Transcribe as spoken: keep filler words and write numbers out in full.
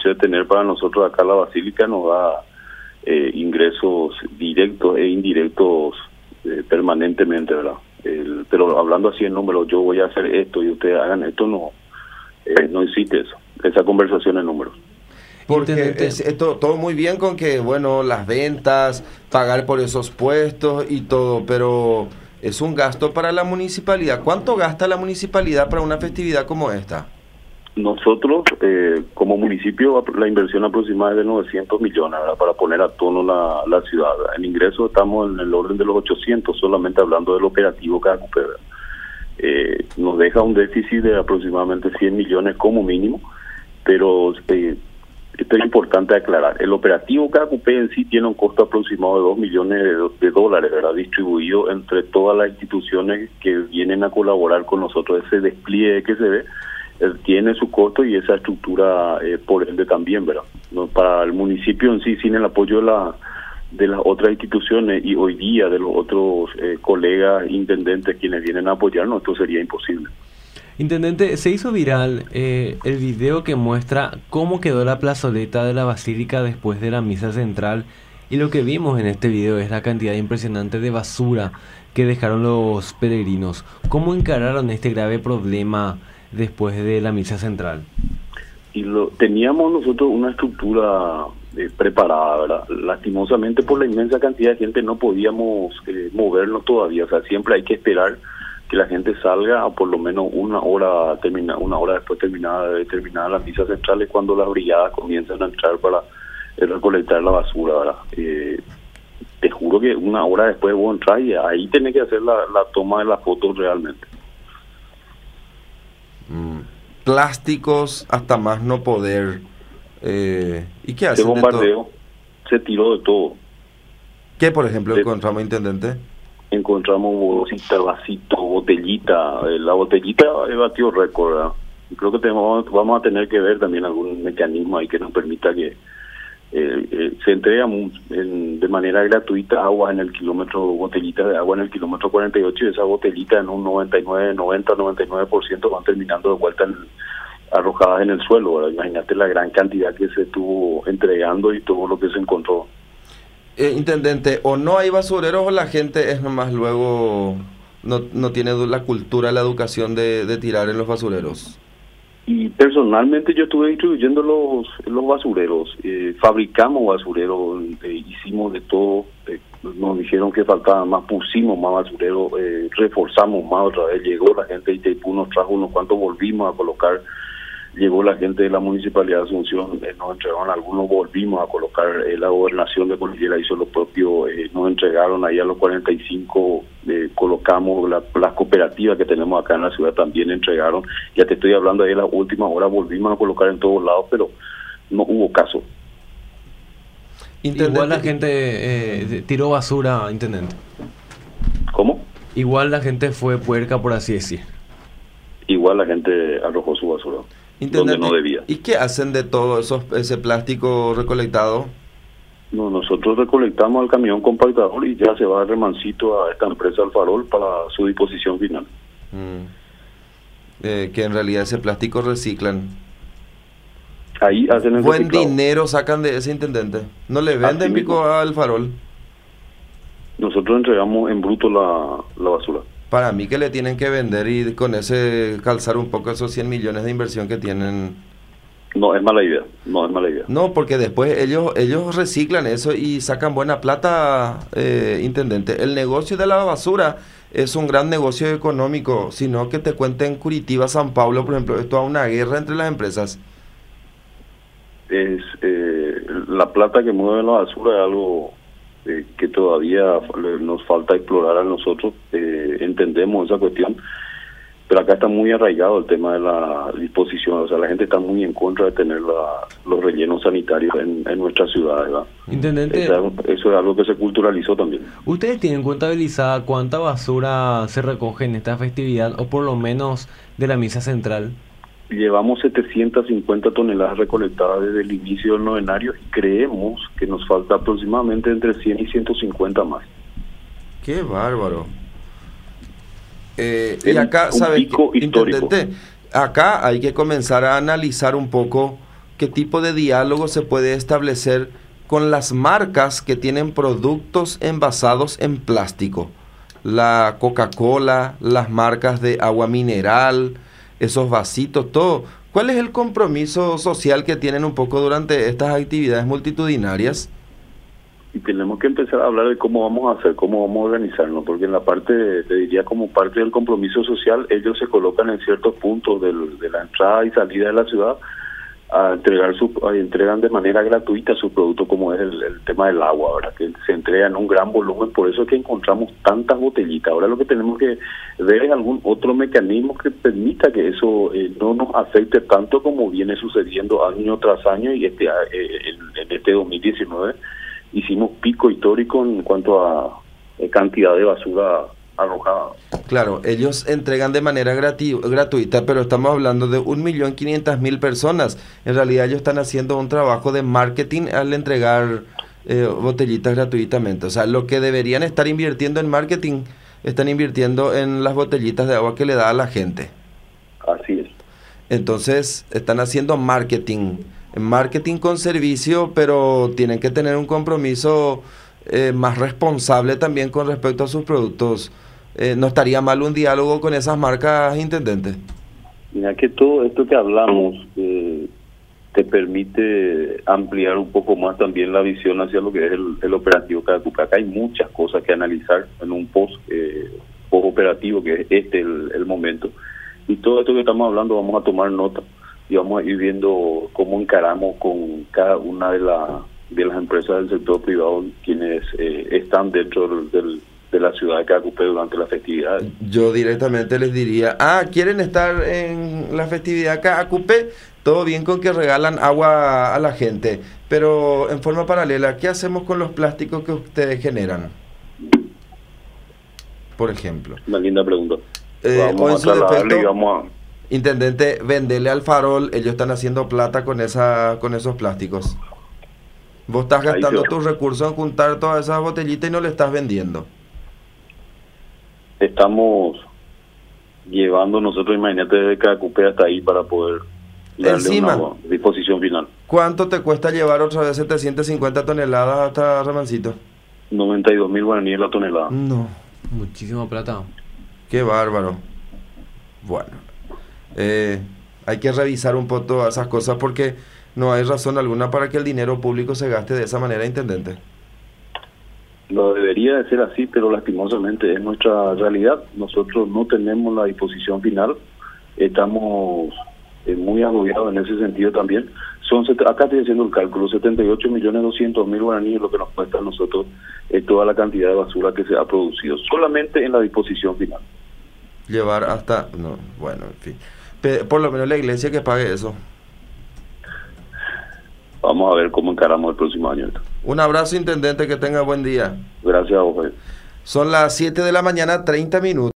hecho de tener para nosotros acá la Basílica nos da eh, ingresos directos e indirectos eh, permanentemente, ¿verdad? El, pero hablando así en números, yo voy a hacer esto y ustedes hagan esto, no, eh, no existe eso, esa conversación en números. Porque es, esto, todo muy bien con que, bueno, las ventas, pagar por esos puestos y todo, pero es un gasto para la municipalidad. ¿Cuánto gasta la municipalidad para una festividad como esta? Nosotros, eh, como municipio, la inversión aproximada es de novecientos millones, ¿verdad? Para poner a tono la, la ciudad. En ingresos estamos en el orden de los ochocientos, solamente hablando del operativo que recupera. Eh, nos deja un déficit de aproximadamente cien millones como mínimo, pero... Eh, Esto es importante aclarar. El operativo K Q P en sí tiene un costo aproximado de dos millones de, de dólares, ¿verdad? Distribuido entre todas las instituciones que vienen a colaborar con nosotros. Ese despliegue que se ve eh, tiene su costo y esa estructura eh, por ende también, ¿verdad? No, para el municipio en sí, sin el apoyo de, la, de las otras instituciones y hoy día de los otros eh, colegas intendentes quienes vienen a apoyarnos, esto sería imposible. Intendente, se hizo viral eh, el video que muestra cómo quedó la plazoleta de la Basílica después de la misa central, y lo que vimos en este video es la cantidad impresionante de basura que dejaron los peregrinos. ¿Cómo encararon este grave problema después de la misa central? Y lo, teníamos nosotros una estructura eh, preparada, ¿verdad? Lastimosamente por la inmensa cantidad de gente no podíamos eh, movernos todavía, o sea, siempre hay que esperar que la gente salga a por lo menos una hora termina, una hora después terminada de terminar las misas centrales, cuando las brigadas comienzan a entrar para eh, recolectar la basura, ¿verdad? Eh, te juro que una hora después vos entras y ahí tenés que hacer la, la toma de las fotos realmente. Mm. Plásticos hasta más no poder. Eh, ¿Y qué hacen? Ese bombardeo se tiró de todo. ¿Qué, por ejemplo, de, encontramos, intendente? Encontramos bolsita, vasito, botellita. La botellita batió récord, ¿verdad? Y creo que tenemos, vamos a tener que ver también algún mecanismo ahí que nos permita que eh, eh, se entrega en, de manera gratuita agua en el kilómetro, botellitas de agua en el kilómetro cuarenta y ocho, y esas botellitas en un noventa y nueve, noventa, noventa y nueve por ciento van terminando de vuelta en, arrojadas en el suelo, ¿verdad? Imagínate la gran cantidad que se estuvo entregando y todo lo que se encontró. Eh, intendente, o no hay basureros o la gente es nomás luego no, no tiene la cultura, la educación de, de tirar en los basureros. Y personalmente yo estuve distribuyendo los los basureros, eh, fabricamos basureros, eh, hicimos de todo, eh, nos dijeron que faltaba más, pusimos más basureros, eh, reforzamos más otra vez, llegó la gente de Itaipú, nos trajo unos cuantos, volvimos a colocar. Llegó la gente de la Municipalidad de Asunción, eh, nos entregaron algunos, volvimos a colocar, eh, la Gobernación de Cordillera hizo lo propio, eh, nos entregaron ahí a los cuarenta y cinco, eh, colocamos la, las cooperativas que tenemos acá en la ciudad también entregaron, ya te estoy hablando ahí de las últimas horas, volvimos a colocar en todos lados, pero no hubo caso. Intendente. Igual la gente eh, tiró basura, intendente. ¿Cómo? Igual la gente fue puerca, por así decir. Igual la gente arrojó su basura donde no debía. ¿Y qué hacen de todo esos, ese plástico recolectado? No, nosotros recolectamos al camión compactador y ya se va remancito a esta empresa Alfarol para su disposición final. Mm. Eh, que en realidad ese plástico reciclan. Ahí hacen el Buen reciclado. Dinero sacan de ese, intendente. ¿No le venden Así pico a Alfarol? Nosotros entregamos en bruto la, la basura. Para mí que le tienen que vender y con ese calzar un poco esos cien millones de inversión que tienen. No, es mala idea, no es mala idea. No, porque después ellos ellos reciclan eso y sacan buena plata, eh, intendente. El negocio de la basura es un gran negocio económico, sino que te cuenten Curitiba, San Pablo, por ejemplo, es toda una guerra entre las empresas. Es eh, la plata que mueve la basura es algo eh, que todavía nos falta explorar a nosotros, eh, entendemos esa cuestión, pero acá está muy arraigado el tema de la disposición, o sea, la gente está muy en contra de tener la, los rellenos sanitarios en, en nuestra ciudad, ¿verdad? Intendente, eso, eso es algo que se culturalizó también. ¿Ustedes tienen contabilizada cuánta basura se recoge en esta festividad, o por lo menos de la misa central? Llevamos setecientas cincuenta toneladas recolectadas desde el inicio del novenario y creemos que nos falta aproximadamente entre cien y ciento cincuenta más. ¡Qué bárbaro! Eh, y acá, ¿sabes qué, intendente? Acá hay que comenzar a analizar un poco qué tipo de diálogo se puede establecer con las marcas que tienen productos envasados en plástico? La Coca-Cola, las marcas de agua mineral, esos vasitos, todo. ¿Cuál es el compromiso social que tienen un poco durante estas actividades multitudinarias? Y tenemos que empezar a hablar de cómo vamos a hacer, cómo vamos a organizarnos, porque en la parte, te diría, como parte del compromiso social, ellos se colocan en ciertos puntos del, de la entrada y salida de la ciudad a entregar su, a, entregan de manera gratuita sus productos, como es el, el tema del agua, ¿verdad? Que se entrega en un gran volumen, por eso es que encontramos tantas botellitas. Ahora lo que tenemos que ver es algún otro mecanismo que permita que eso eh, no nos afecte tanto como viene sucediendo año tras año, y este eh, en, en este dos mil diecinueve hicimos pico histórico en cuanto a eh, cantidad de basura arrojada. Claro, ellos entregan de manera gratu gratuita, pero estamos hablando de un millón quinientas mil personas. En realidad ellos están haciendo un trabajo de marketing al entregar eh, botellitas gratuitamente. O sea, lo que deberían estar invirtiendo en marketing, están invirtiendo en las botellitas de agua que le da a la gente. Así es. Entonces, están haciendo marketing. Marketing con servicio, pero tienen que tener un compromiso eh, más responsable también con respecto a sus productos. Eh, ¿No estaría mal un diálogo con esas marcas, intendente? Mira que todo esto que hablamos eh, te permite ampliar un poco más también la visión hacia lo que es el, el operativo Caracupe. Acá hay muchas cosas que analizar en un post, eh, post operativo, que es este el, el momento. Y todo esto que estamos hablando vamos a tomar nota y vamos a ir viendo cómo encaramos con cada una de, la, de las empresas del sector privado quienes eh, están dentro del, del, de la ciudad de Caracupe durante las festividades. Yo directamente les diría, ah, ¿quieren estar en la festividad Caracupe? Todo bien con que regalan agua a la gente, pero en forma paralela, ¿qué hacemos con los plásticos que ustedes generan? Por ejemplo. Una linda pregunta. Eh, vamos a trasladarle y vamos a... Intendente, venderle al Farol, ellos están haciendo plata con esa con esos plásticos. Vos estás gastando tus recursos en juntar todas esas botellitas y no le estás vendiendo. Estamos llevando nosotros, imagínate, desde Caracupe hasta ahí para poder darle Encima, una disposición final. ¿Cuánto te cuesta llevar otra vez setecientas cincuenta toneladas hasta Ramancito? noventa y dos mil guaraníes la tonelada. No. Muchísima plata. Qué bárbaro. Bueno. Eh, hay que revisar un poco todas esas cosas porque no hay razón alguna para que el dinero público se gaste de esa manera, intendente. Lo debería de ser así, pero lastimosamente es nuestra realidad. Nosotros no tenemos la disposición final, estamos eh, muy agobiados en ese sentido también. Son acá estoy haciendo el cálculo, setenta y ocho millones doscientos mil guaraníes lo que nos cuesta a nosotros eh, toda la cantidad de basura que se ha producido, solamente en la disposición final. Llevar hasta... no, bueno, en fin. Por lo menos la iglesia que pague eso. Vamos a ver cómo encaramos el próximo año. Un abrazo, intendente, que tenga buen día. Gracias a vos. Son las siete de la mañana, treinta minutos.